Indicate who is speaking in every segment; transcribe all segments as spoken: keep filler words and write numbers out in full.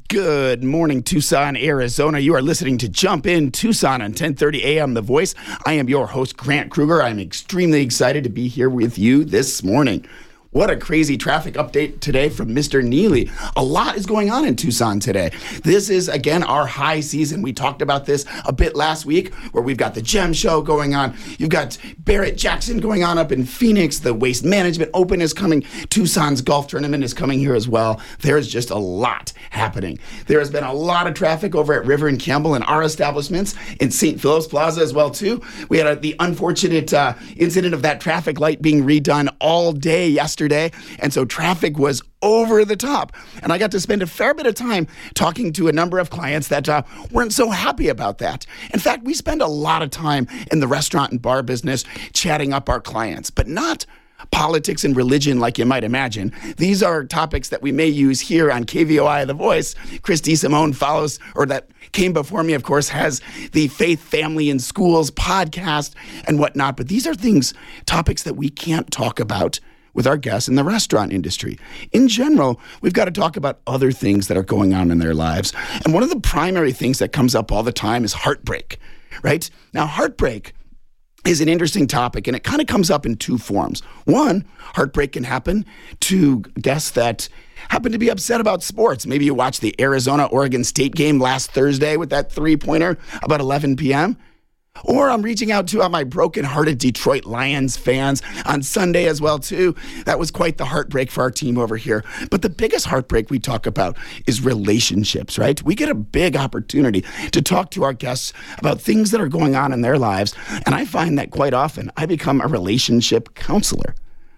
Speaker 1: Good morning, Tucson, Arizona. You are listening to Jump In Tucson on ten thirty a.m. The Voice. I am your host, Grant Kruger. I'm extremely excited to be here with you this morning. What a crazy traffic update today from Mister Neely. A lot is going on in Tucson today. This is, again, our high season. We talked about this a bit last week, where we've got the GEM show going on. You've got Barrett Jackson going on up in Phoenix. The Waste Management Open is coming. Tucson's golf tournament is coming here as well. There's just a lot happening. There has been a lot of traffic over at River and Campbell and our establishments in Saint Philip's Plaza as well, too. We had a, the unfortunate uh, incident of that traffic light being redone all day yesterday. Yesterday, and so traffic was over the top. And I got to spend a fair bit of time talking to a number of clients that uh, weren't so happy about that. In fact, we spend a lot of time in the restaurant and bar business chatting up our clients, but not politics and religion like you might imagine. These are topics that we may use here on K V O I The Voice. Christy Simone follows, or that came before me, of course, has the Faith, Family, and Schools podcast and whatnot. But these are things, topics that we can't talk about with our guests in the restaurant industry. In general, we've got to talk about other things that are going on in their lives. And one of the primary things that comes up all the time is heartbreak, right? Now, heartbreak is an interesting topic, and it kind of comes up in two forms. One, heartbreak can happen to guests that happen to be upset about sports. Maybe you watched the Arizona-Oregon State game last Thursday with that three-pointer about eleven p.m., Or I'm reaching out to uh, my broken-hearted Detroit Lions fans on Sunday as well, too. That was quite the heartbreak for our team over here. But the biggest heartbreak we talk about is relationships, right? We get a big opportunity to talk to our guests about things that are going on in their lives. And I find that quite often I become a relationship counselor.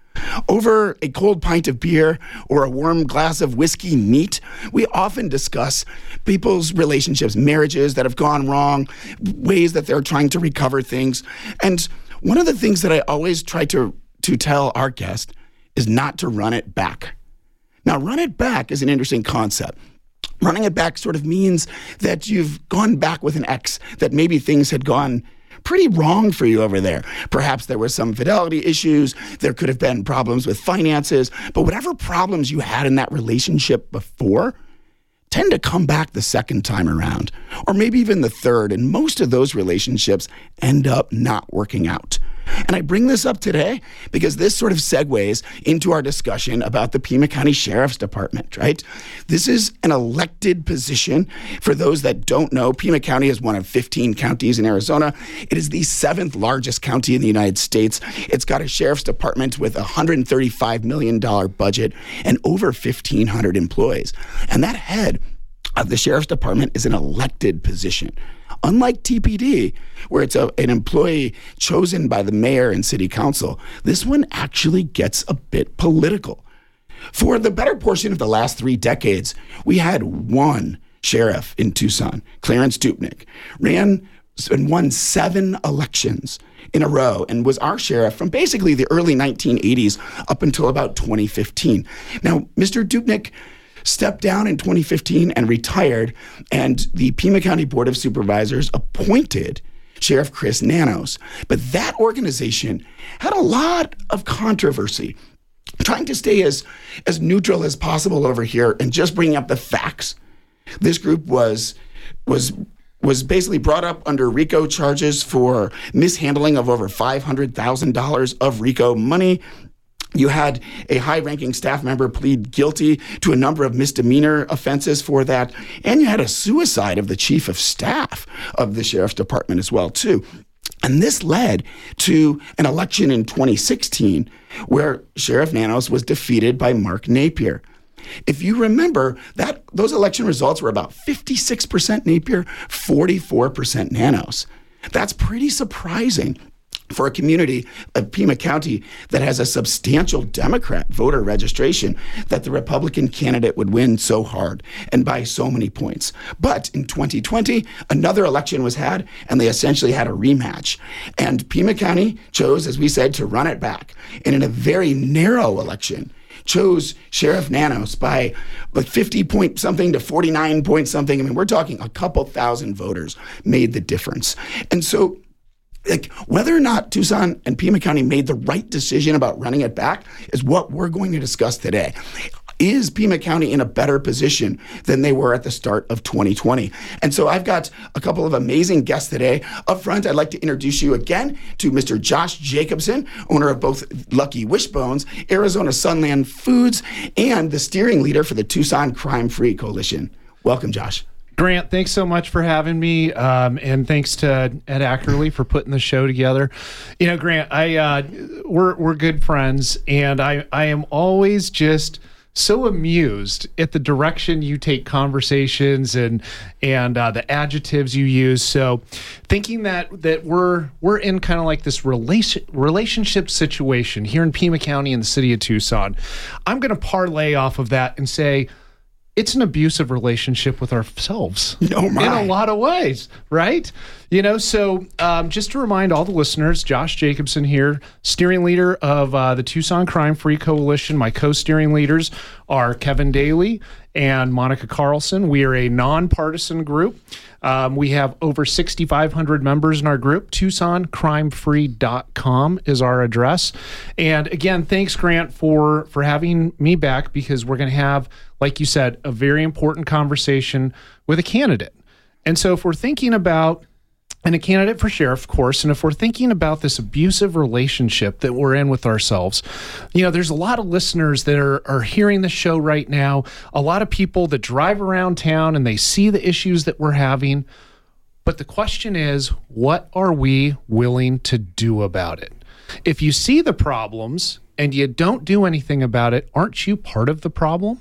Speaker 1: Over a cold pint of beer or a warm glass of whiskey neat, we often discuss people's relationships, marriages that have gone wrong, ways that they're trying to recover things. And one of the things that I always try to, to tell our guest is not to run it back. Now, run it back is an interesting concept. Running it back sort of means that you've gone back with an ex, that maybe things had gone pretty wrong for you over there. Perhaps there were some fidelity issues. There could have been problems with finances. But whatever problems you had in that relationship before tend to come back the second time around, or maybe even the third. And most of those relationships end up not working out. And I bring this up today because this sort of segues into our discussion about the Pima County Sheriff's Department, right? This is an elected position. For those that don't know, Pima County is one of fifteen counties in Arizona. It is the seventh largest county in the United States. It's got a sheriff's department with a one hundred thirty-five million dollars budget and over fifteen hundred employees. And that head of the sheriff's department is an elected position. Unlike T P D, where it's a, an employee chosen by the mayor and city council, this one actually gets a bit political. For the better portion of the last three decades, we had one sheriff in Tucson, Clarence Dupnick, ran and won seven elections in a row and was our sheriff from basically the early nineteen eighties up until about twenty fifteen. Now, Mister Dupnick stepped down in twenty fifteen and retired, and the Pima County Board of Supervisors appointed Sheriff Chris Nanos. But that organization had a lot of controversy, trying to stay as, as neutral as possible over here and just bringing up the facts. This group was was was basically brought up under RICO charges for mishandling of over five hundred thousand dollars of RICO money. You had a high-ranking staff member plead guilty to a number of misdemeanor offenses for that. And you had a suicide of the chief of staff of the sheriff's department as well, too. And this led to an election in twenty sixteen where Sheriff Nanos was defeated by Mark Napier. If you remember, that those election results were about fifty-six percent Napier, forty-four percent Nanos. That's pretty surprising for a community of Pima County that has a substantial Democrat voter registration, that the Republican candidate would win so hard and by so many points. But in twenty twenty, another election was had, and they essentially had a rematch. And Pima County chose, as we said, to run it back. And in a very narrow election, chose Sheriff Nanos by like fifty point something to forty-nine point something. I mean, we're talking a couple thousand voters made the difference. And so, like, whether or not Tucson and Pima County made the right decision about running it back is what we're going to discuss today. is Pima County in a better position than they were at the start of twenty twenty? And so I've got a couple of amazing guests today. Up front, I'd like to introduce you again to Mister Josh Jacobson, owner of both Lucky Wishbones, Arizona Sunland Foods, and the steering leader for the Tucson Crime-Free Coalition. Welcome, Josh.
Speaker 2: Grant, thanks so much for having me, um, and thanks to Ed Ackerley for putting the show together. You know, Grant, I uh, we're we're good friends, and I I am always just so amused at the direction you take conversations and and uh, the adjectives you use. So, thinking that that we're we're in kind of like this relation relationship situation here in Pima County in the city of Tucson, I'm going to parlay off of that and say, it's an abusive relationship with ourselves
Speaker 1: oh my.
Speaker 2: in a lot of ways, right? You know, so um, just to remind all the listeners, Josh Jacobson here, steering leader of uh, the Tucson Crime-Free Coalition. My co-steering leaders are Kevin Daly and Monica Carlson. We are a nonpartisan group. Um, we have over sixty-five hundred members in our group. Tucson Crime Free dot com is our address. And again, thanks, Grant, for, for having me back, because we're going to have, like you said, a very important conversation with a candidate. And so if we're thinking about, and a candidate for sheriff, of course, and if we're thinking about this abusive relationship that we're in with ourselves, you know, there's a lot of listeners that are, are hearing the show right now, a lot of people that drive around town and they see the issues that we're having. But the question is, what are we willing to do about it? If you see the problems and you don't do anything about it, aren't you part of the problem?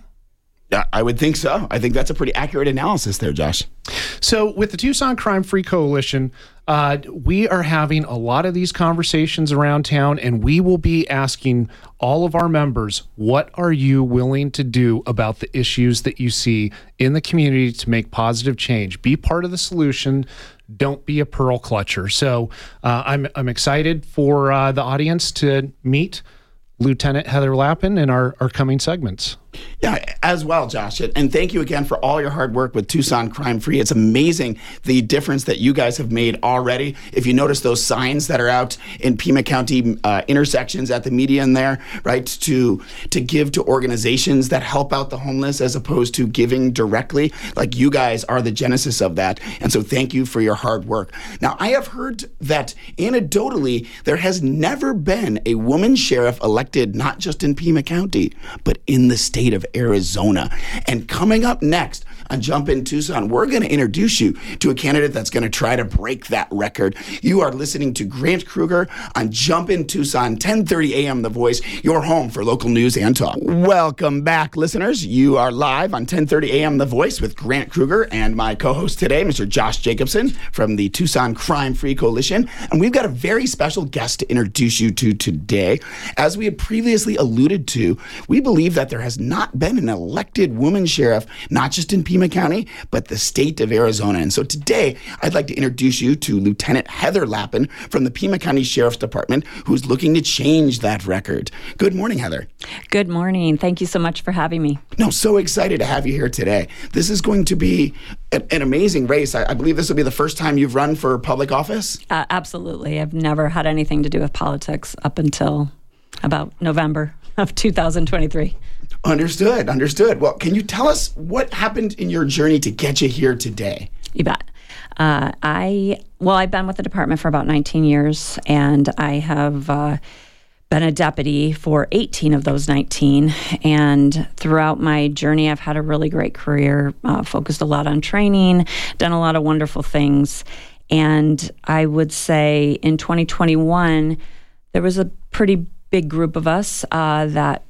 Speaker 1: I would think so. I think that's a pretty accurate analysis there, Josh.
Speaker 2: So with the Tucson Crime-Free Coalition, uh, we are having a lot of these conversations around town, and we will be asking all of our members, what are you willing to do about the issues that you see in the community to make positive change? Be part of the solution. Don't be a pearl clutcher. So uh, I'm, I'm excited for uh, the audience to meet Lieutenant Heather Lappin in our, our coming segments.
Speaker 1: Yeah, as well, Josh. And thank you again for all your hard work with Tucson Crime Free. It's amazing the difference that you guys have made already. If you notice those signs that are out in Pima County uh, intersections at the median there, right, to to give to organizations that help out the homeless as opposed to giving directly, like you guys are the genesis of that. And so thank you for your hard work. Now, I have heard that anecdotally, there has never been a woman sheriff elected not just in Pima County, but in the state of Arizona. And coming up next on Jump In Tucson, we're going to introduce you to a candidate that's going to try to break that record. You are listening to Grant Kruger on Jump In Tucson, ten thirty a.m. The Voice, your home for local news and talk. Welcome back, listeners. You are live on ten thirty a.m. The Voice with Grant Kruger and my co-host today, Mister Josh Jacobson from the Tucson Crime-Free Coalition. And we've got a very special guest to introduce you to today. As we had previously alluded to, we believe that there has not been an elected woman sheriff, not just in Pima County, but the state of Arizona. And so today, I'd like to introduce you to Lieutenant Heather Lappin from the Pima County Sheriff's Department, who's looking to change that record. Good morning, Heather.
Speaker 3: Good morning. Thank you so much for having me.
Speaker 1: No, so excited to have you here today. This is going to be an, an amazing race. I, I believe this will be the first time you've run for public office?
Speaker 3: Uh, absolutely. I've never had anything to do with politics up until about November of two thousand twenty-three.
Speaker 1: Understood, understood. Well, can you tell us what happened in your journey to get you here today?
Speaker 3: You bet. Uh, I, well, I've been with the department for about nineteen years, and I have uh, been a deputy for eighteen of those nineteen. And throughout my journey, I've had a really great career, uh, focused a lot on training, done a lot of wonderful things. And I would say in twenty twenty-one, there was a pretty big group of us uh, that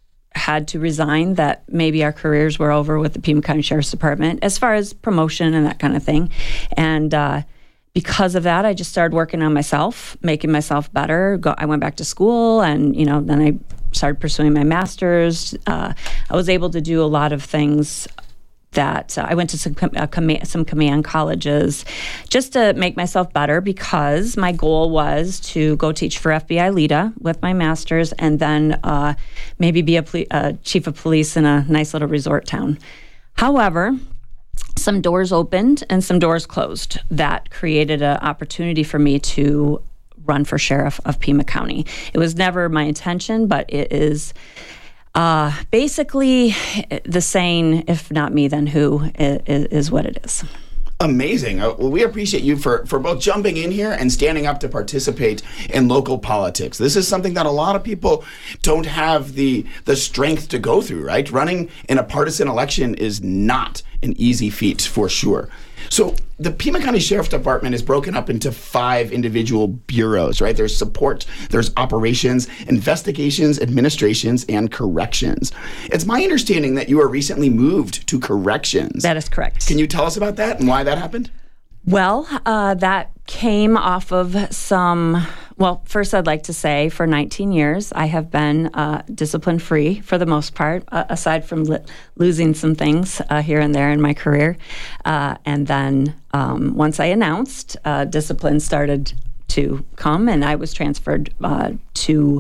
Speaker 3: had to resign, that maybe our careers were over with the Pima County Sheriff's Department as far as promotion and that kind of thing. And uh, because of that, I just started working on myself, making myself better. Go, I went back to school, and you know, then I started pursuing my master's. Uh, I was able to do a lot of things that uh, I went to some com- uh, com- some command colleges just to make myself better, because my goal was to go teach for F B I LEDA with my master's, and then uh, maybe be a poli- uh, chief of police in a nice little resort town. However, some doors opened and some doors closed. That created an opportunity for me to run for sheriff of Pima County. It was never my intention, but it is Uh, basically, the saying, if not me, then who, is, is what it is.
Speaker 1: Amazing. Uh, well, we appreciate you for, for both jumping in here and standing up to participate in local politics. This is something that a lot of people don't have the the strength to go through, right? Running in a partisan election is not an easy feat for sure. So the Pima County Sheriff's Department is broken up into five individual bureaus, right? There's support, there's operations, investigations, administrations, and corrections. It's my understanding that you were recently moved to corrections.
Speaker 3: That is correct.
Speaker 1: Can you tell us about that and why that happened?
Speaker 3: Well, uh, that came off of some, well, first I'd like to say for nineteen years, I have been uh, discipline-free for the most part, uh, aside from li- losing some things uh, here and there in my career. Uh, and then um, once I announced, uh, discipline started to come, and I was transferred uh, to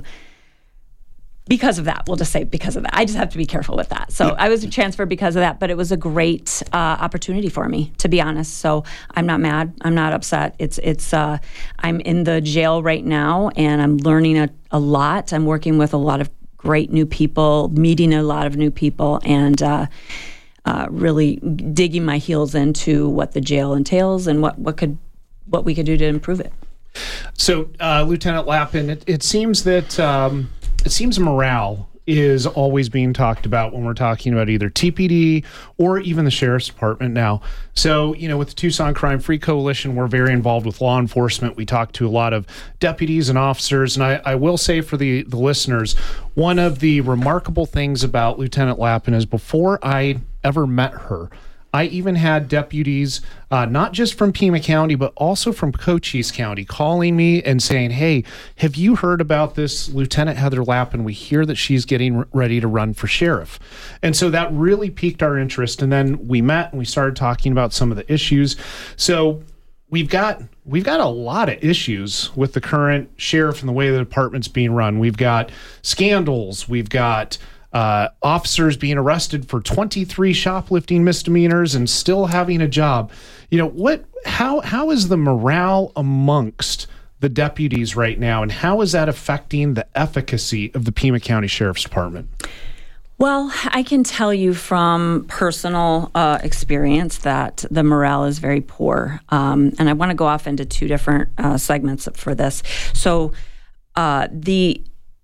Speaker 3: because of that. We'll just say because of that. I just have to be careful with that. So I was transferred because of that, but it was a great uh, opportunity for me, to be honest. So I'm not mad. I'm not upset. It's it's. Uh, I'm in the jail right now, and I'm learning a, a lot. I'm working with a lot of great new people, meeting a lot of new people, and uh, uh, really digging my heels into what the jail entails and what, what could what we could do to improve it.
Speaker 2: So, uh, Lieutenant Lappin, it, it seems that. Um, It seems morale is always being talked about when we're talking about either T P D or even the Sheriff's Department now. So, you know, with the Tucson Crime Free Coalition, we're very involved with law enforcement. We talk to a lot of deputies and officers. And I, I will say for the, the listeners, one of the remarkable things about Lieutenant Lappin is before I ever met her, I even had deputies, uh, not just from Pima County, but also from Cochise County, calling me and saying, hey, have you heard about this Lieutenant Heather Lappin? We hear that she's getting r- ready to run for sheriff. And so that really piqued our interest. And then we met and we started talking about some of the issues. So we've got we've got a lot of issues with the current sheriff and the way the department's being run. We've got scandals. We've got Uh, officers being arrested for twenty-three shoplifting misdemeanors and still having a job. You know, what? How how is the morale amongst the deputies right now, and how is that affecting the efficacy of the Pima County Sheriff's Department?
Speaker 3: Well, I can tell you from personal uh, experience that the morale is very poor. Um, and I want to go off into two different uh, segments for this. So uh, the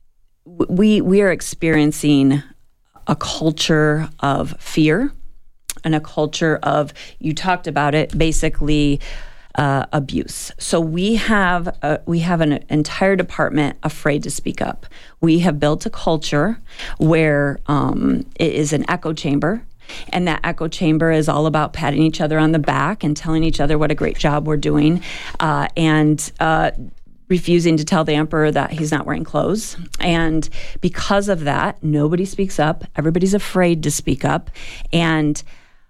Speaker 3: we we are experiencing a culture of fear and a culture of, you talked about it, basically uh, abuse. So we have a, we have an entire department afraid to speak up. We have built a culture where um, it is an echo chamber. And that echo chamber is all about patting each other on the back and telling each other what a great job we're doing, uh, and uh, refusing to tell the emperor that he's not wearing clothes. And because of that, nobody speaks up. Everybody's afraid to speak up. And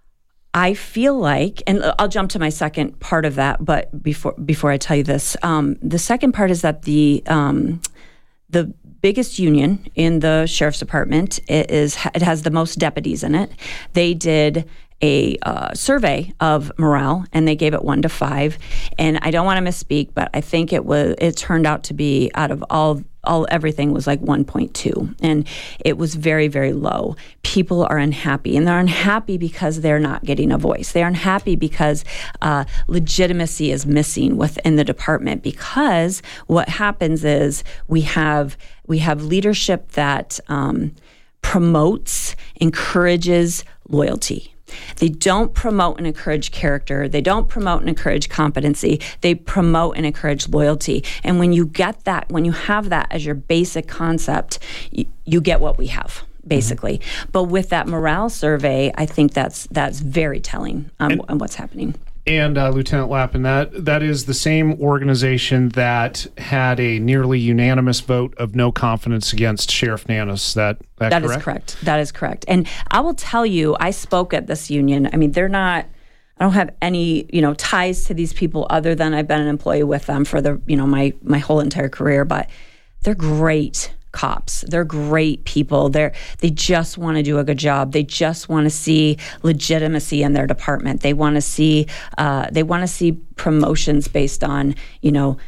Speaker 3: I feel like, and I'll jump to my second part of that, but before before I tell you this, um, the second part is that the um, the biggest union in the Sheriff's Department is it has the most deputies in it. They did a uh, survey of morale, and they gave it one to five. And I don't want to misspeak, but I think it was it turned out to be, out of all all everything, was like one point two, and it was very, very low. People are unhappy, and they're unhappy because they're not getting a voice. They're unhappy because uh, legitimacy is missing within the department. Because what happens is we have we have leadership that um, promotes, encourages loyalty. They don't promote and encourage character. They don't promote and encourage competency. They promote and encourage loyalty. And when you get that, when you have that as your basic concept, you, you get what we have, basically. Mm-hmm. But with that morale survey, I think that's that's very telling on, and, on what's happening.
Speaker 2: And uh, Lieutenant Lappin, that that is the same organization that had a nearly unanimous vote of no confidence against Sheriff Nanis. That that,
Speaker 3: that
Speaker 2: correct?
Speaker 3: is correct. That is correct. And I will tell you, I spoke at this union. I mean, they're not. I don't have any, you know, ties to these people other than I've been an employee with them for the, you know, my my whole entire career. But they're great cops. They're great people. They're they just want to do a good job. They just want to see legitimacy in their department. They want to see uh, they want to see promotions based on, you know,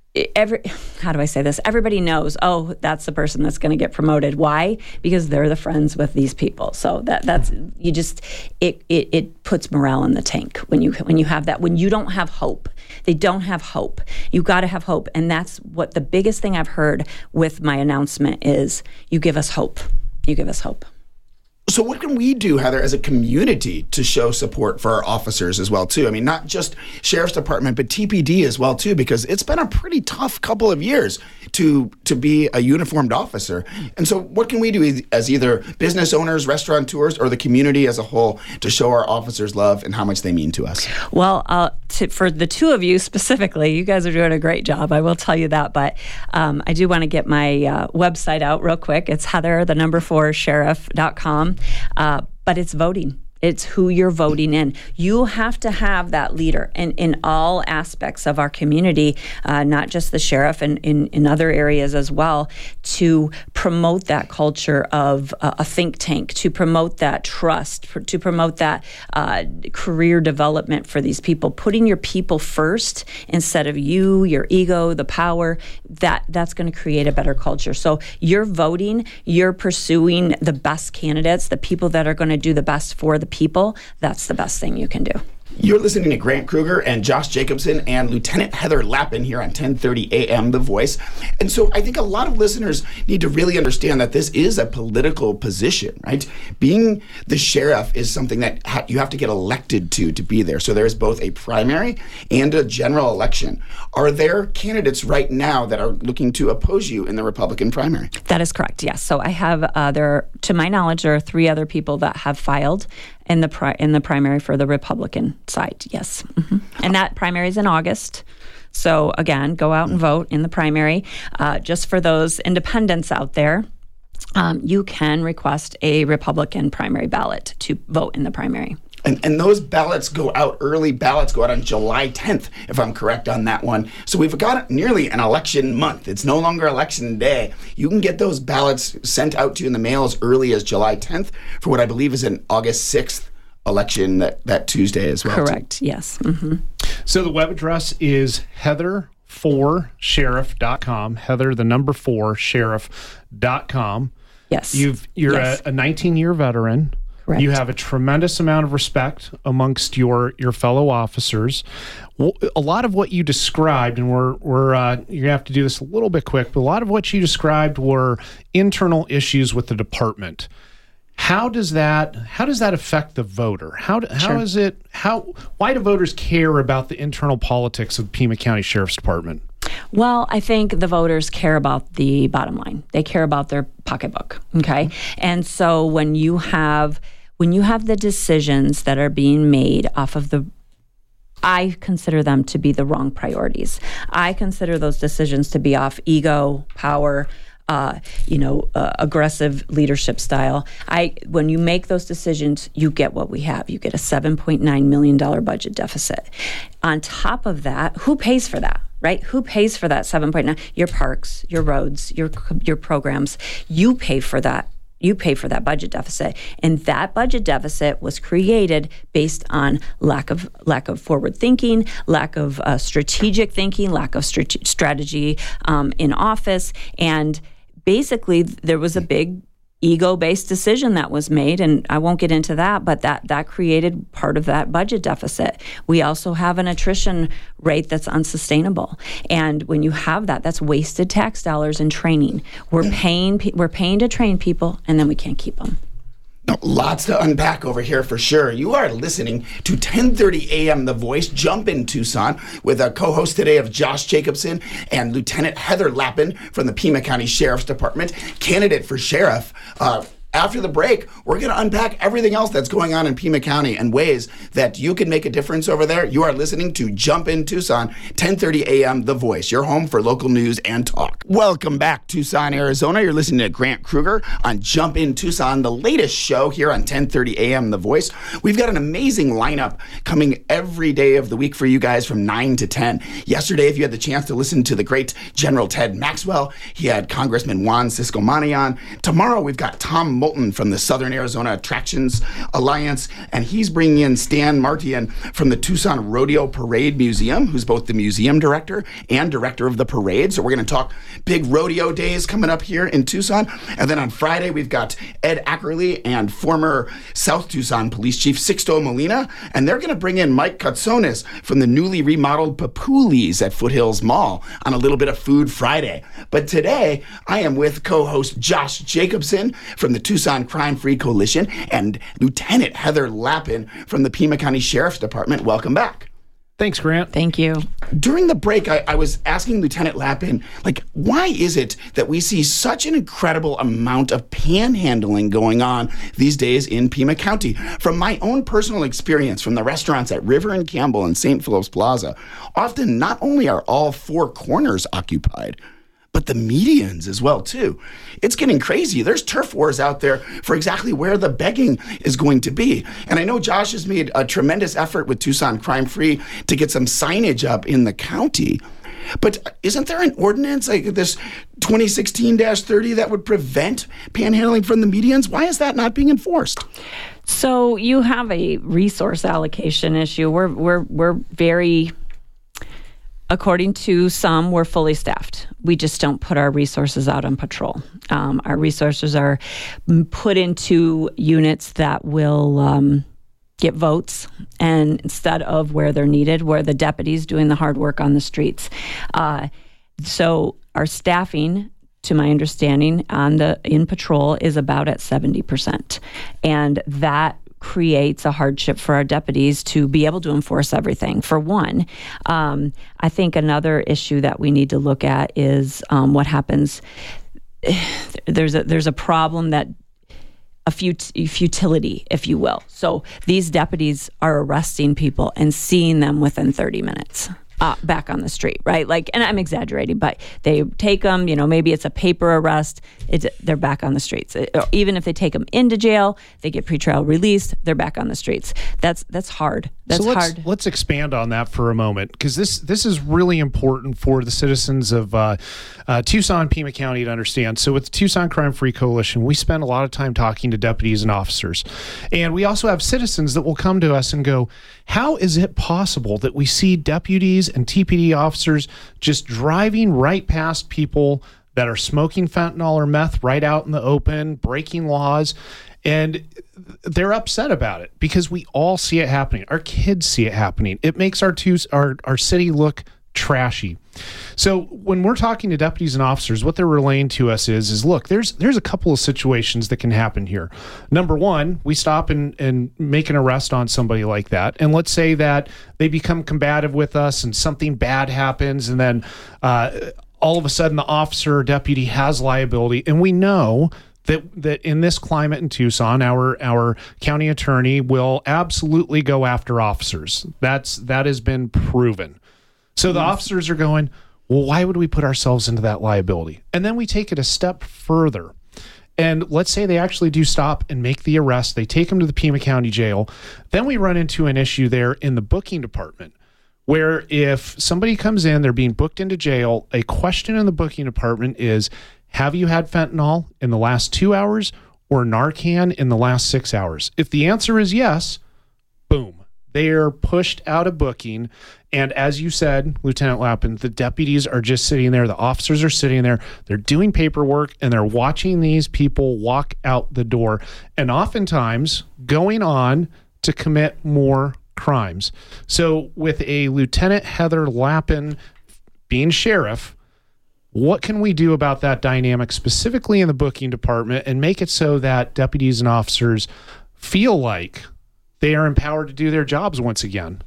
Speaker 3: every, how do I say this? Everybody knows, oh, that's the person that's going to get promoted. Why? Because they're the friends with these people. So that that's, you just, it, it, it puts morale in the tank when you, when you have that, when you don't have hope. They don't have hope. You got to have hope. And that's what the biggest thing I've heard with my announcement is, you give us hope. You give us hope.
Speaker 1: So what can we do, Heather, as a community to show support for our officers as well, too? I mean, not just Sheriff's Department, but T P D as well, too, because it's been a pretty tough couple of years to to be a uniformed officer. And so what can we do as either business owners, restaurateurs, or the community as a whole to show our officers love and how much they mean to us?
Speaker 3: Well, uh, to, for the two of you specifically, you guys are doing a great job. I will tell you that. But um, I do want to get my uh, website out real quick. It's Heather, the number four, sheriff dot com. Uh, but it's voting. It's who you're voting in. You have to have that leader in, in all aspects of our community, uh, not just the sheriff, and in, in other areas as well, to promote that culture of uh, a think tank, to promote that trust, for, to promote that uh, career development for these people. Putting your people first instead of you, your ego, the power, that that's going to create a better culture. So you're voting, you're pursuing the best candidates, the people that are going to do the best for the people. That's the best thing you can do.
Speaker 1: You're listening to Grant Kruger and Josh Jacobson and Lieutenant Heather Lappin here on ten thirty A M The Voice. And so I think a lot of listeners need to really understand that this is a political position, right? Being the sheriff is something that ha- you have to get elected to to be there. So there is both a primary and a general election. Are there candidates right now that are looking to oppose you in the Republican primary?
Speaker 3: That is correct, yes. So I have, uh, there, to my knowledge, there are three other people that have filed in the pri- in the primary for the Republican side, yes. Mm-hmm. And that primary is in August. So again, go out and vote in the primary. Uh, just for those independents out there, um, you can request a Republican primary ballot to vote in the primary.
Speaker 1: And, and those ballots go out, early ballots go out on July tenth, if I'm correct on that one. So we've got nearly an election month. It's no longer election day. You can get those ballots sent out to you in the mail as early as July tenth for what I believe is an August sixth election that, that Tuesday as well.
Speaker 3: Correct,
Speaker 1: too.
Speaker 3: yes. Mm-hmm.
Speaker 2: So the web address is heather four sheriff dot com, Heather, the number four, sheriff dot com.
Speaker 3: Yes.
Speaker 2: You've, you're
Speaker 3: yes.
Speaker 2: a nineteen-year veteran.
Speaker 3: Correct.
Speaker 2: You have a tremendous amount of respect amongst your, your fellow officers. A lot of what you described, and we're we're uh, you're gonna have to do this a little bit quick, but a lot of what you described were internal issues with the department. How does that how does that affect the voter? How how
Speaker 3: Sure.
Speaker 2: is it how why do voters care about the internal politics of the Pima County Sheriff's Department?
Speaker 3: Well, I think the voters care about the bottom line. They care about their pocketbook, okay? And so when you have when you have the decisions that are being made off of the I consider them to be the wrong priorities. I consider those decisions to be off ego, power, uh, you know, uh, aggressive leadership style. I, when you make those decisions, you get what we have. You get a seven point nine million dollars budget deficit. On top of that, who pays for that? Right? Who pays for that seven point nine? Your parks, your roads, your your programs. You pay for that. You pay for that budget deficit, and that budget deficit was created based on lack of lack of forward thinking, lack of uh, strategic thinking, lack of strate- strategy um, in office, and basically there was a big ego-based decision that was made, and I won't get into that, but that that created part of that budget deficit. We also have an attrition rate that's unsustainable, and when you have that, that's wasted tax dollars in training. We're paying pe- we're paying to train people, and then we can't keep them.
Speaker 1: No, lots to unpack over here for sure. You are listening to ten thirty A M The Voice, Jump in Tucson, with a co-host today of Josh Jacobson and Lieutenant Heather Lappin from the Pima County Sheriff's Department, candidate for sheriff. Uh, After the break, we're going to unpack everything else that's going on in Pima County and ways that you can make a difference over there. You are listening to Jump in Tucson, ten thirty A M The Voice, your home for local news and talk. Welcome back, Tucson, Arizona. You're listening to Grant Kruger on Jump in Tucson, the latest show here on ten thirty A M The Voice. We've got an amazing lineup coming every day of the week for you guys from nine to ten. Yesterday, if you had the chance to listen to the great General Ted Maxwell, he had Congressman Juan Ciscomani on. Tomorrow, we've got Tom Moulton from the Southern Arizona Attractions Alliance, and he's bringing in Stan Martian from the Tucson Rodeo Parade Museum, who's both the museum director and director of the parade. So we're going to talk big rodeo days coming up here in Tucson. And then on Friday, we've got Ed Ackerley and former South Tucson Police Chief Sixto Molina, and they're going to bring in Mike Katsonis from the newly remodeled Papooli's at Foothills Mall on a little bit of Food Friday. But today, I am with co-host Josh Jacobson from the Tucson Crime-Free Coalition and Lieutenant Heather Lappin from the Pima County Sheriff's Department. Welcome back.
Speaker 2: Thanks, Grant.
Speaker 3: Thank you.
Speaker 1: During the break, I, I was asking Lieutenant Lappin, like, why is it that we see such an incredible amount of panhandling going on these days in Pima County? From my own personal experience from the restaurants at River and Campbell and Saint Philip's Plaza, often not only are all four corners occupied, but the medians as well, too. It's getting crazy. There's turf wars out there for exactly where the begging is going to be. And I know Josh has made a tremendous effort with Tucson Crime Free to get some signage up in the county. But isn't there an ordinance like this twenty sixteen dash thirty that would prevent panhandling from the medians? Why is that not being enforced?
Speaker 3: So you have a resource allocation issue. We're we're we're very... According to some, we're fully staffed. We just don't put our resources out on patrol. Um, our resources are put into units that will um, get votes, and instead of where they're needed, where the deputies doing the hard work on the streets. Uh, so our staffing, to my understanding, on the in patrol is about at seventy percent, and that creates a hardship for our deputies to be able to enforce everything. For one, um, I think another issue that we need to look at is um, what happens. There's a there's a problem that a fut- futility, if you will. So these deputies are arresting people and seeing them within thirty minutes. Uh, back on the street, right? Like, and I'm exaggerating, but they take them, you know, maybe it's a paper arrest, it's, they're back on the streets. It, even if they take them into jail, they get pretrial released, they're back on the streets. That's that's hard. That's
Speaker 2: so let's,
Speaker 3: hard.
Speaker 2: Let's expand on that for a moment, because this this is really important for the citizens of uh, uh, Tucson, Pima County to understand. So with the Tucson Crime-Free Coalition, we spend a lot of time talking to deputies and officers. And we also have citizens that will come to us and go, how is it possible that we see deputies and T P D officers just driving right past people that are smoking fentanyl or meth right out in the open, breaking laws? And they're upset about it because we all see it happening. Our kids see it happening. It makes our two, our, our city look trashy. So when we're talking to deputies and officers, what they're relaying to us is, is look, there's there's a couple of situations that can happen here. Number one, we stop and, and make an arrest on somebody like that. And let's say that they become combative with us and something bad happens. And then uh, all of a sudden the officer or deputy has liability. And we know that that in this climate in Tucson, our our county attorney will absolutely go after officers. That's that has been proven. So the officers are going, well, why would we put ourselves into that liability? And then we take it a step further. And let's say they actually do stop and make the arrest. They take them to the Pima County Jail. Then we run into an issue there in the booking department, where if somebody comes in, they're being booked into jail, a question in the booking department is, have you had fentanyl in the last two hours or Narcan in the last six hours? If the answer is yes, boom. They are pushed out of booking. And as you said, Lieutenant Lappin, the deputies are just sitting there. The officers are sitting there. They're doing paperwork, and they're watching these people walk out the door, and oftentimes going on to commit more crimes. So with a Lieutenant Heather Lappin being sheriff, what can we do about that dynamic, specifically in the booking department, and make it so that deputies and officers feel like they are empowered to do their jobs once again?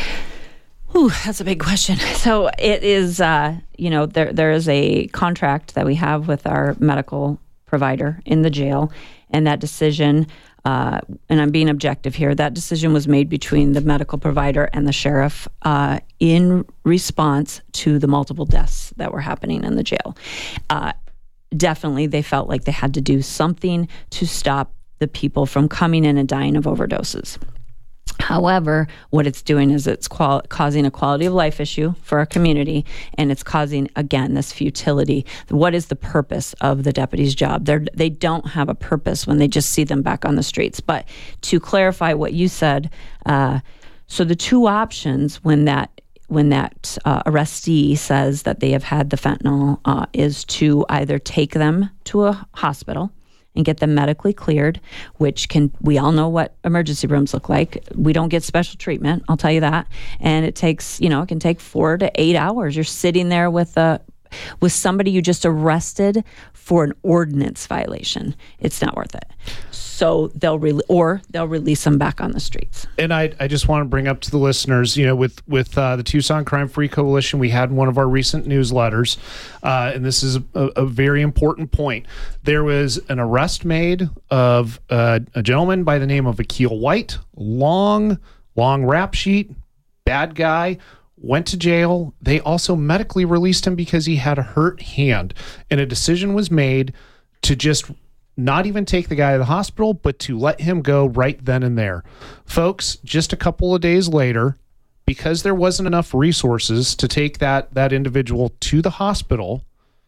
Speaker 3: Ooh, that's a big question. So it is, uh, you know, there there is a contract that we have with our medical provider in the jail, and that decision, uh, and I'm being objective here, that decision was made between the medical provider and the sheriff uh, in response to the multiple deaths that were happening in the jail. Uh, definitely, they felt like they had to do something to stop the people from coming in and dying of overdoses. However, what it's doing is it's qual- causing a quality of life issue for our community, and it's causing, again, this futility. What is the purpose of the deputy's job? They're, they don't have a purpose when they just see them back on the streets. But to clarify what you said, uh, so the two options when that when that uh, arrestee says that they have had the fentanyl uh, is to either take them to a hospital and get them medically cleared, which can, we all know what emergency rooms look like. We don't get special treatment, I'll tell you that. And it takes, you know, it can take four to eight hours. You're sitting there with a, with somebody you just arrested for an ordinance violation. It's not worth it. So they'll re- or they'll release them back on the streets.
Speaker 2: And I, I just want to bring up to the listeners, you know, with with uh, the Tucson Crime Free Coalition, we had one of our recent newsletters, uh, and this is a, a very important point. There was an arrest made of uh, a gentleman by the name of Akil White, long, long rap sheet, bad guy, went to jail. They also medically released him because he had a hurt hand, and a decision was made to just not even take the guy to the hospital, but to let him go right then and there. Folks, just a couple of days later, because there wasn't enough resources to take that, that individual to the hospital,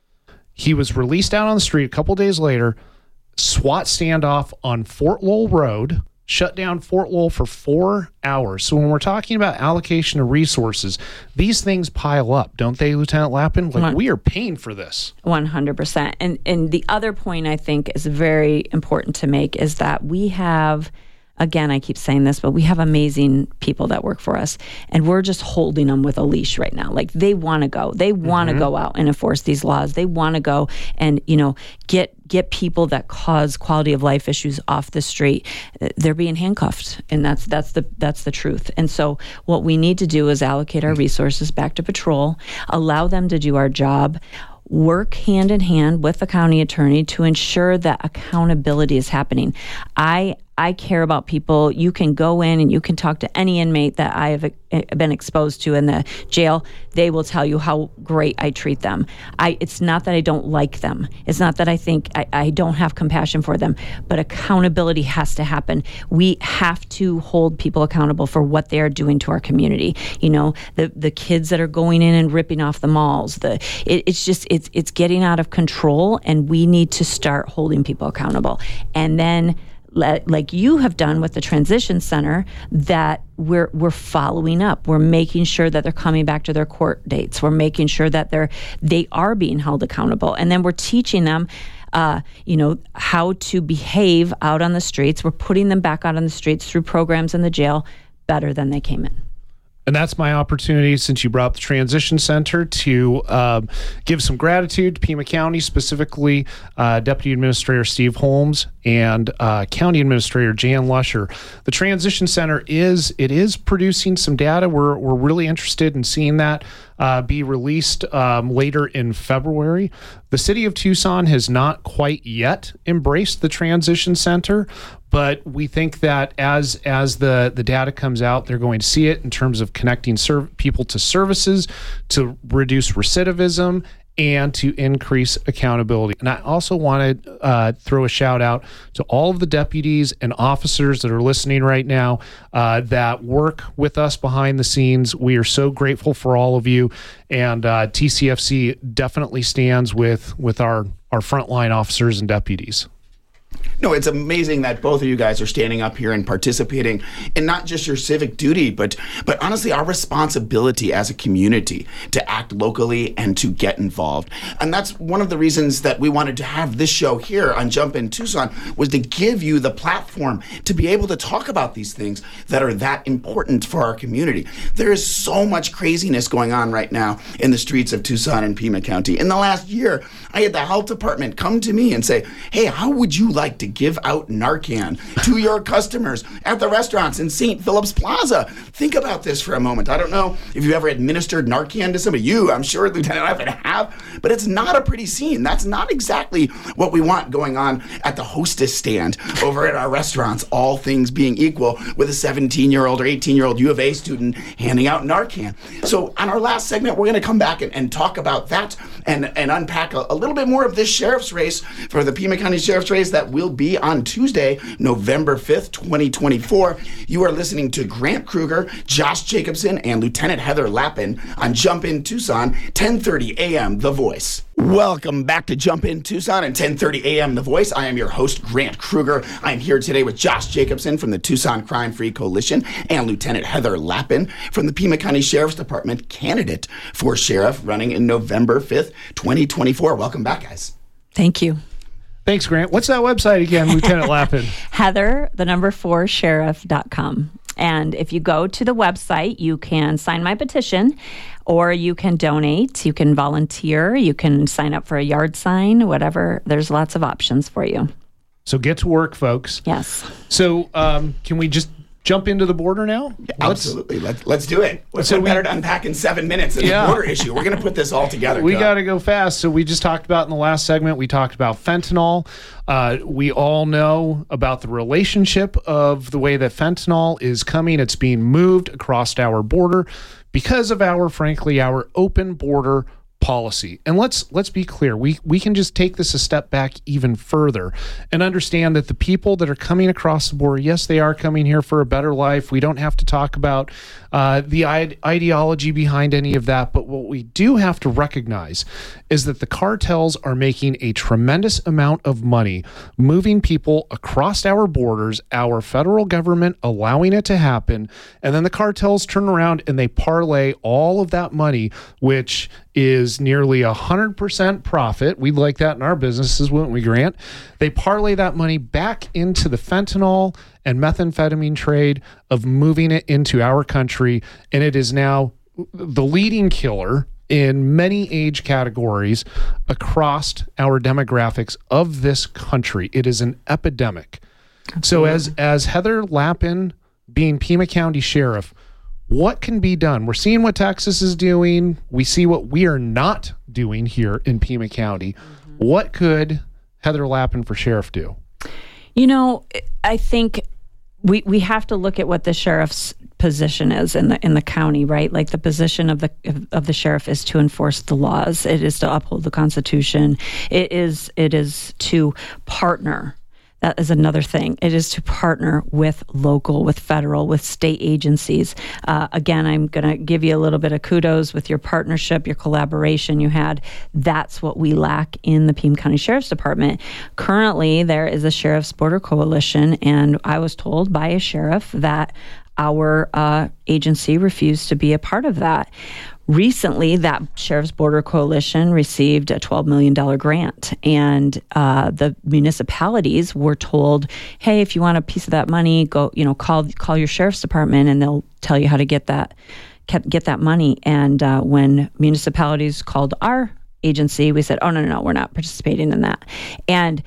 Speaker 2: he was released out on the street a couple of days later. SWAT standoff on Fort Lowell Road, shut down Fort Lowell for four hours. So when we're talking about allocation of resources, these things pile up, don't they, Lieutenant Lappin? Like,
Speaker 3: One,
Speaker 2: we are paying for this.
Speaker 3: one hundred percent. And and the other point I think is very important to make is that we have, again, I keep saying this, but we have amazing people that work for us, and we're just holding them with a leash right now. Like, they want to go. They want to mm-hmm. go out and enforce these laws. They want to go and, you know, get get people that cause quality of life issues off the street. They're being handcuffed, and that's that's the that's the truth. And so what we need to do is allocate our resources back to patrol, allow them to do our job, work hand in hand with the county attorney to ensure that accountability is happening. I I care about people. You can go in and you can talk to any inmate that I have been exposed to in the jail. They will tell you how great I treat them. I, it's not that I don't like them. It's not that I think I, I don't have compassion for them, but accountability has to happen. We have to hold people accountable for what they are doing to our community. You know, the the kids that are going in and ripping off the malls. The it, it's just it's it's getting out of control, and we need to start holding people accountable. And then, like you have done with the transition center, that we're we're following up. We're making sure that they're coming back to their court dates. We're making sure that they're they are being held accountable, and then we're teaching them, uh, you know, how to behave out on the streets. We're putting them back out on the streets through programs in the jail better than they came in.
Speaker 2: And that's my opportunity, since you brought up the Transition Center, to um, give some gratitude to Pima County, specifically uh, Deputy Administrator Steve Holmes and uh, County Administrator Jan Lusher. The Transition Center is it is producing some data. We're we're really interested in seeing that uh, be released um, later in February. The city of Tucson has not quite yet embraced the Transition Center, but we think that as as the, the data comes out, they're going to see it in terms of connecting serv- people to services, to reduce recidivism, and to increase accountability. And I also want to uh, throw a shout out to all of the deputies and officers that are listening right now uh, that work with us behind the scenes. We are so grateful for all of you, and uh, T C F C definitely stands with with our, our frontline officers and deputies.
Speaker 1: No, it's amazing that both of you guys are standing up here and participating in not just your civic duty, but but honestly our responsibility as a community to act locally and to get involved. And that's one of the reasons that we wanted to have this show here on Jump In Tucson, was to give you the platform to be able to talk about these things that are that important for our community. There is so much craziness going on right now in the streets of Tucson and Pima County. In the last year, I had the health department come to me and say, hey, how would you like to give out Narcan to your customers at the restaurants in Saint Philip's Plaza? Think about this for a moment. I don't know if you've ever administered Narcan to somebody. You, I'm sure, Lieutenant Lappin, have, but it's not a pretty scene. That's not exactly what we want going on at the hostess stand over at our restaurants, all things being equal, with a seventeen-year-old or eighteen-year-old U of A student handing out Narcan. So on our last segment, we're going to come back and, and talk about that and, and unpack a, a little bit more of this sheriff's race for the Pima County Sheriff's race that will be on Tuesday, November fifth, twenty twenty-four. You are listening to Grant Kruger, Josh Jacobson, and Lieutenant Heather Lappin on Jump In Tucson, ten thirty a.m. The Voice. Welcome back to Jump In Tucson and ten thirty a.m. The Voice. I am your host, Grant Kruger. I am here today with Josh Jacobson from the Tucson Crime-Free Coalition and Lieutenant Heather Lappin from the Pima County Sheriff's Department, candidate for sheriff running in November fifth, twenty twenty-four. Welcome back, guys.
Speaker 3: Thank you.
Speaker 2: Thanks, Grant. What's that website again, Lieutenant Lappin?
Speaker 3: Heather, the number four, sheriff dot com. And if you go to the website, you can sign my petition, or you can donate, you can volunteer, you can sign up for a yard sign, whatever. There's lots of options for you.
Speaker 2: So get to work, folks.
Speaker 3: Yes.
Speaker 2: So um, can we just jump into the border now?
Speaker 1: Yeah, absolutely. Let's let's do it. What's
Speaker 2: So
Speaker 1: so
Speaker 2: we-
Speaker 1: better to unpack in seven minutes than
Speaker 2: Yeah.
Speaker 1: the border issue? We're going to put this all together.
Speaker 2: We
Speaker 1: Go.
Speaker 2: got to go fast. So we just talked about in the last segment, we talked about fentanyl. Uh, we all know about the relationship of the way that fentanyl is coming. It's being moved across our border because of our, frankly, our open border policy. And let's let's be clear. We we can just take this a step back even further and understand that the people that are coming across the border, yes, they are coming here for a better life. We don't have to talk about uh, the ide- ideology behind any of that. But what we do have to recognize is that the cartels are making a tremendous amount of money moving people across our borders, our federal government allowing it to happen, and then the cartels turn around and they parlay all of that money, which is nearly a hundred percent profit. We'd like that in our businesses, wouldn't we, Grant? They parlay that money back into the fentanyl and methamphetamine trade of moving it into our country. And it is now the leading killer in many age categories across our demographics of this country. It is an epidemic. So as, as Heather Lappin, being Pima County Sheriff, what can be done? We're seeing what Texas is doing. We see what we are not doing here in Pima County. Mm-hmm. What could Heather Lappin for sheriff do?
Speaker 3: You know, I think we we have to look at what the sheriff's position is in the in the county, right? Like the position of the of the sheriff is to enforce the laws. It is to uphold the Constitution. It is it is to partner. That is another thing. It is to partner with local, with federal, with state agencies. Uh, again, I'm going to give you a little bit of kudos with your partnership, your collaboration you had. That's what we lack in the Pima County Sheriff's Department. Currently, there is a Sheriff's Border Coalition, and I was told by a sheriff that our uh, agency refused to be a part of that. Recently, that Sheriff's Border Coalition received a twelve million dollars grant, and uh, the municipalities were told, "Hey, if you want a piece of that money, go, you know, call call your sheriff's department, and they'll tell you how to get that get that money." And uh, when municipalities called our agency, we said, "Oh no, no, no, we're not participating in that." And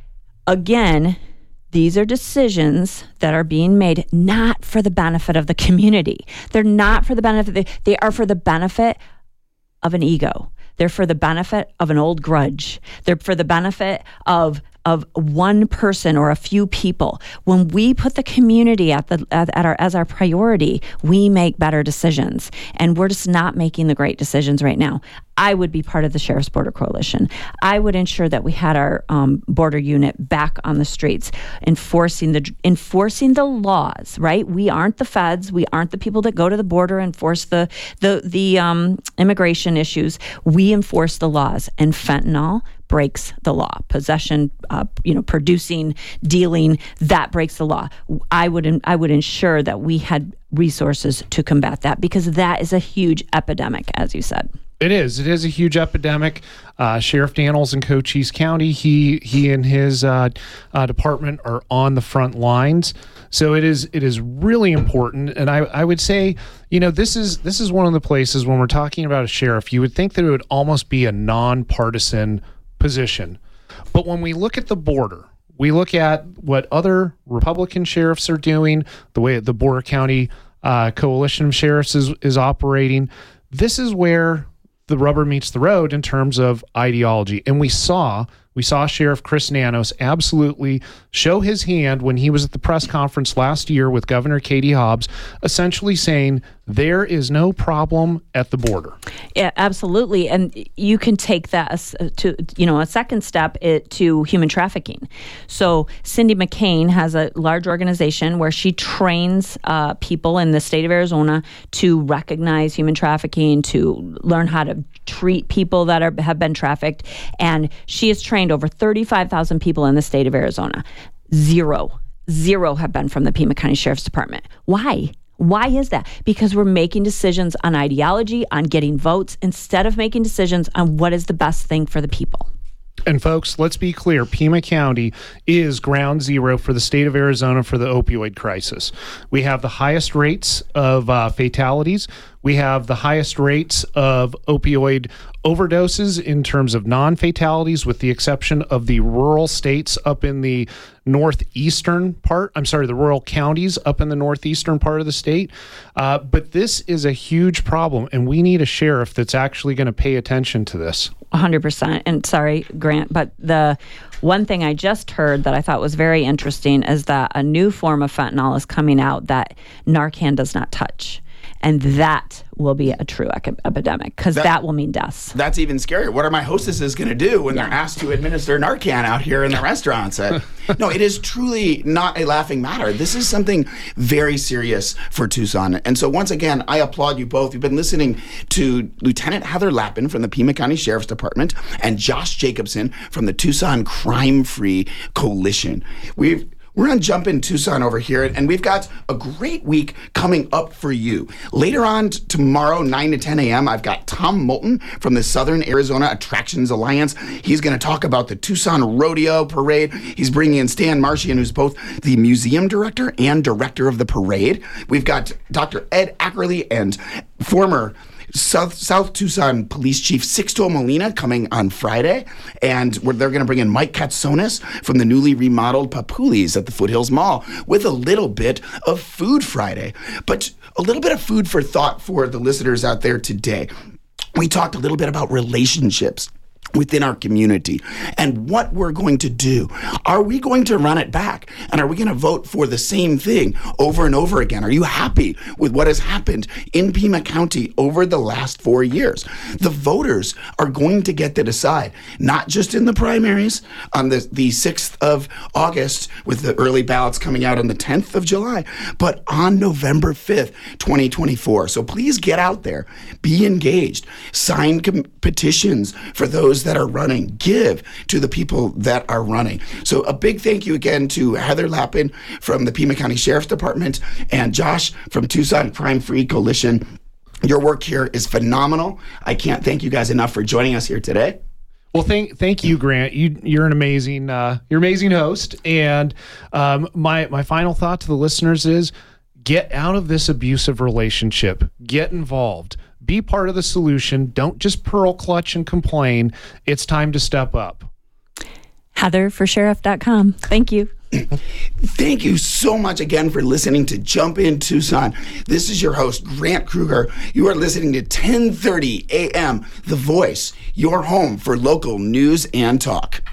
Speaker 3: again, these are decisions that are being made not for the benefit of the community. They're not for the benefit. They are for the benefit of an ego. They're for the benefit of an old grudge. They're for the benefit of of one person or a few people. When we put the community at the at, at our as our priority, we make better decisions. And we're just not making the great decisions right now. I would be part of the Sheriff's Border Coalition. I would ensure that we had our um, border unit back on the streets, enforcing the enforcing the laws. Right? We aren't the feds. We aren't the people that go to the border and enforce the the the um, immigration issues. We enforce the laws, and fentanyl breaks the law. Possession, uh, you know, producing, dealing, that breaks the law. I would I would ensure that we had resources to combat that, because that is a huge epidemic, as you said.
Speaker 2: It is. It is a huge epidemic. Uh, Sheriff Daniels in Cochise County, he he and his uh, uh, department are on the front lines. So it is it is really important. And I, I would say, you know, this is this is one of the places when we're talking about a sheriff, you would think that it would almost be a nonpartisan position. But when we look at the border, we look at what other Republican sheriffs are doing, the way the Border County uh, Coalition of Sheriffs is, is operating. This is where the rubber meets the road in terms of ideology. And we saw We saw Sheriff Chris Nanos absolutely show his hand when he was at the press conference last year with Governor Katie Hobbs, essentially saying there is no problem at the border.
Speaker 3: Yeah, absolutely. And you can take that to, you know, a second step it, to human trafficking. So Cindy McCain has a large organization where she trains uh, people in the state of Arizona to recognize human trafficking, to learn how to treat people that are, have been trafficked. And she has trained over thirty-five thousand people in the state of Arizona. Zero, zero have been from the Pima County Sheriff's Department. Why? Why is that? Because we're making decisions on ideology, on getting votes, instead of making decisions on what is the best thing for the people.
Speaker 2: And folks, let's be clear, Pima County is ground zero for the state of Arizona for the opioid crisis. We have the highest rates of uh, fatalities. We have the highest rates of opioid overdoses in terms of non-fatalities, with the exception of the rural states up in the northeastern part. I'm sorry, the rural counties up in the northeastern part of the state. Uh, but this is a huge problem, and we need a sheriff that's actually going to pay attention to this.
Speaker 3: one hundred percent. And sorry, Grant, but the one thing I just heard that I thought was very interesting is that a new form of fentanyl is coming out that Narcan does not touch. And that will be a true ec- epidemic, because that, that will mean deaths.
Speaker 1: That's even scarier. What are my hostesses going to do when yeah. they're asked to administer Narcan out here in the restaurants? Uh, no, it is truly not a laughing matter. This is something very serious for Tucson. And so once again, I applaud you both. You've been listening to Lieutenant Heather Lappin from the Pima County Sheriff's Department and Josh Jacobson from the Tucson Crime-Free Coalition. We've We're on Jump in Tucson over here, and we've got a great week coming up for you. Later on t- tomorrow, nine to ten a.m., I've got Tom Moulton from the Southern Arizona Attractions Alliance. He's going to talk about the Tucson Rodeo Parade. He's bringing in Stan Marchian, who's both the museum director and director of the parade. We've got Doctor Ed Ackerley and former South South Tucson Police Chief Sixto Molina coming on Friday, and they're going to bring in Mike Katsonis from the newly remodeled Papulis at the Foothills Mall with a little bit of Food Friday, but a little bit of food for thought for the listeners out there today. We talked a little bit about relationships within our community and what we're going to do. Are we going to run it back? And are we going to vote for the same thing over and over again? Are you happy with what has happened in Pima County over the last four years? The voters are going to get to decide, not just in the primaries on the, the sixth of August with the early ballots coming out on the tenth of July, but on November fifth, twenty twenty-four. So please get out there, be engaged, sign com- petitions for those that are running, give to the people that are running. So a big thank you again to Heather Lappin from the Pima County Sheriff's Department and Josh from Tucson Crime-Free Coalition. Your work here is phenomenal. I can't thank you guys enough for joining us here today.
Speaker 2: Well, thank thank you, Grant. You you're an amazing uh, you're an amazing host. And um, my my final thought to the listeners is: get out of this abusive relationship. Get involved. Be part of the solution. Don't just pearl clutch and complain. It's time to step up.
Speaker 3: Heather for sheriff dot com. Thank you.
Speaker 1: Thank you so much again for listening to Jump in Tucson. This is your host, Grant Kruger. You are listening to ten thirty a.m. The Voice, your home for local news and talk.